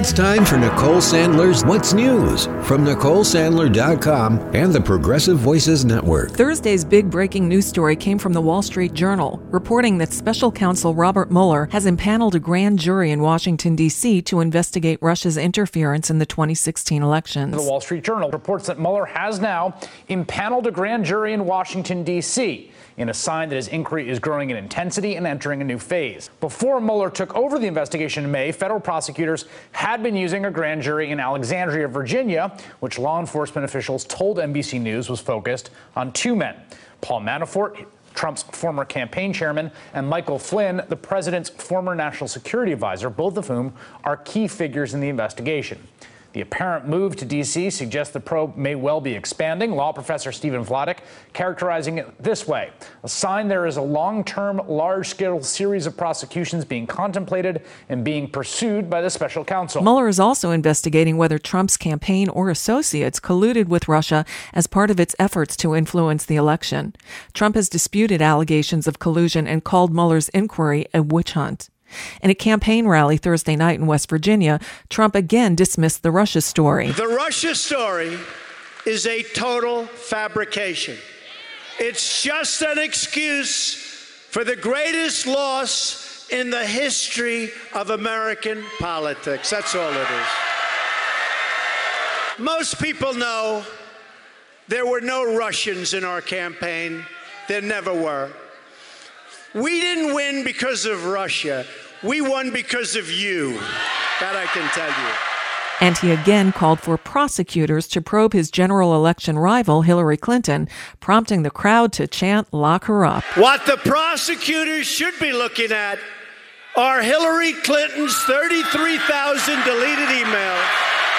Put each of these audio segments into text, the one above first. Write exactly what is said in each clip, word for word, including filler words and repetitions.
It's time for Nicole Sandler's What's News from Nicole Sandler dot com and the Progressive Voices Network. Thursday's big breaking news story came from the Wall Street Journal, reporting that Special Counsel Robert Mueller has impaneled a grand jury in Washington, D C to investigate Russia's interference in the twenty sixteen elections. The Wall Street Journal reports that Mueller has now impaneled a grand jury in Washington, D C, in a sign that his inquiry is growing in intensity and entering a new phase. Before Mueller took over the investigation in May, federal prosecutors had been using a grand jury in Alexandria, Virginia, which law enforcement officials told N B C News was focused on two men, Paul Manafort, Trump's former campaign chairman, and Michael Flynn, the president's former national security advisor, both of whom are key figures in the investigation. The apparent move to D C suggests the probe may well be expanding. Law professor Stephen Vladeck characterizing it this way: a sign there is a long-term, large-scale series of prosecutions being contemplated and being pursued by the special counsel. Mueller is also investigating whether Trump's campaign or associates colluded with Russia as part of its efforts to influence the election. Trump has disputed allegations of collusion and called Mueller's inquiry a witch hunt. In a campaign rally Thursday night in West Virginia, Trump again dismissed the Russia story. The Russia story is a total fabrication. It's just an excuse for the greatest loss in the history of American politics. That's all it is. Most people know there were no Russians in our campaign. There never were. We didn't win because of Russia. We won because of you. That I can tell you. And he again called for prosecutors to probe his general election rival, Hillary Clinton, prompting the crowd to chant, "Lock her up." What the prosecutors should be looking at are Hillary Clinton's thirty-three thousand deleted emails.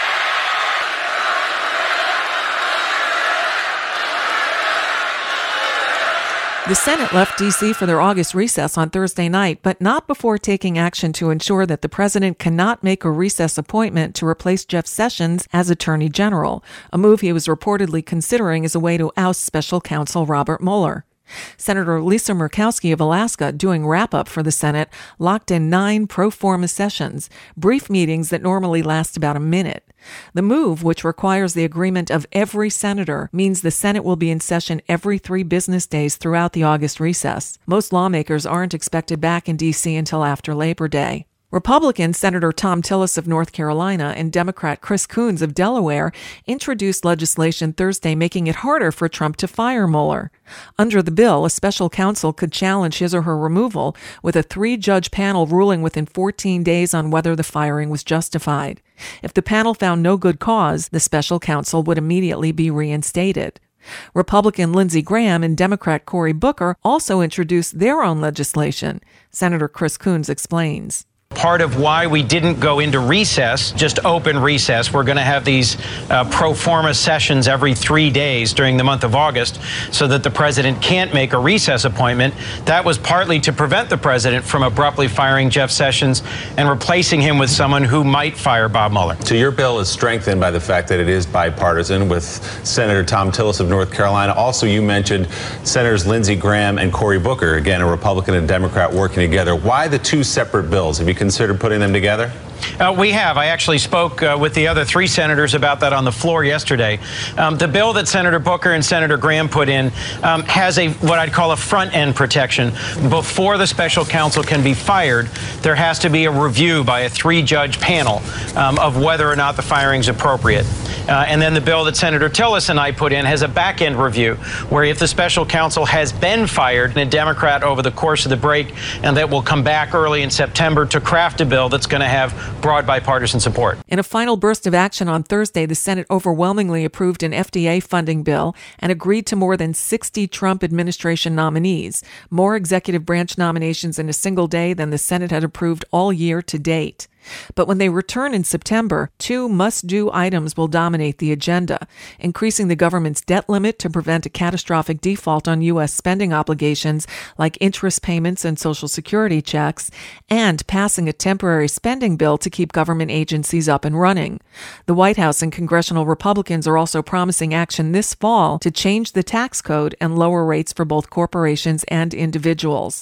The Senate left D C for their August recess on Thursday night, but not before taking action to ensure that the president cannot make a recess appointment to replace Jeff Sessions as Attorney General, a move he was reportedly considering as a way to oust Special Counsel Robert Mueller. Senator Lisa Murkowski of Alaska, doing wrap-up for the Senate, locked in nine pro forma sessions, brief meetings that normally last about a minute. The move, which requires the agreement of every senator, means the Senate will be in session every three business days throughout the August recess. Most lawmakers aren't expected back in D C until after Labor Day. Republican Senator Thom Tillis of North Carolina and Democrat Chris Coons of Delaware introduced legislation Thursday making it harder for Trump to fire Mueller. Under the bill, a special counsel could challenge his or her removal, with a three-judge panel ruling within fourteen days on whether the firing was justified. If the panel found no good cause, the special counsel would immediately be reinstated. Republican Lindsey Graham and Democrat Cory Booker also introduced their own legislation. Senator Chris Coons explains. Part of why we didn't go into recess, just open recess, we're going to have these uh, pro forma sessions every three days during the month of August so that the president can't make a recess appointment. That was partly to prevent the president from abruptly firing Jeff Sessions and replacing him with someone who might fire Bob Mueller. So your bill is strengthened by the fact that it is bipartisan with Senator Thom Tillis of North Carolina. Also, you mentioned Senators Lindsey Graham and Cory Booker, again, a Republican and Democrat working together. Why the two separate bills? Have you considered putting them together? Uh, we have. I actually spoke uh, with the other three senators about that on the floor yesterday. Um, the bill that Senator Booker and Senator Graham put in um, has a what I'd call a front-end protection. Before the special counsel can be fired, there has to be a review by a three-judge panel um, of whether or not the firing is appropriate. Uh, and then the bill that Senator Tillis and I put in has a back-end review, where if the special counsel has been fired and a Democrat over the course of the break, and that will come back early in September to craft a bill that's going to have broad bipartisan support. In a final burst of action on Thursday, the Senate overwhelmingly approved an F D A funding bill and agreed to more than sixty Trump administration nominees, more executive branch nominations in a single day than the Senate had approved all year to date. But when they return in September, two must-do items will dominate the agenda: increasing the government's debt limit to prevent a catastrophic default on U S spending obligations like interest payments and Social Security checks, and passing a temporary spending bill to keep government agencies up and running. The White House and congressional Republicans are also promising action this fall to change the tax code and lower rates for both corporations and individuals.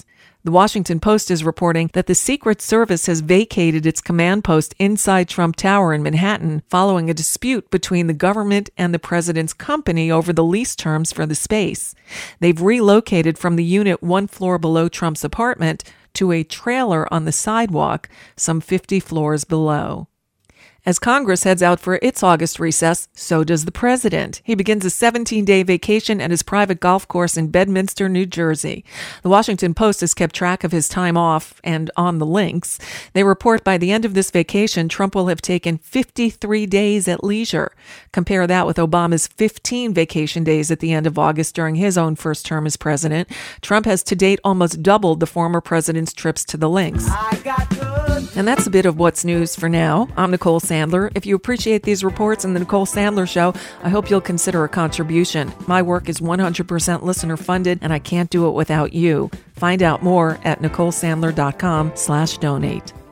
The Washington Post is reporting that the Secret Service has vacated its command post inside Trump Tower in Manhattan following a dispute between the government and the president's company over the lease terms for the space. They've relocated from the unit one floor below Trump's apartment to a trailer on the sidewalk some fifty floors below. As Congress heads out for its August recess, so does the president. He begins a seventeen-day vacation at his private golf course in Bedminster, New Jersey. The Washington Post has kept track of his time off and on the links. They report by the end of this vacation, Trump will have taken fifty-three days at leisure. Compare that with Obama's fifteen vacation days at the end of August during his own first term as president. Trump has to date almost doubled the former president's trips to the links. I got good. And that's a bit of what's news for now. I'm Nicole Sandler. If you appreciate these reports and the Nicole Sandler Show, I hope you'll consider a contribution. My work is one hundred percent listener funded, and I can't do it without you. Find out more at nicolesandler.com slash donate.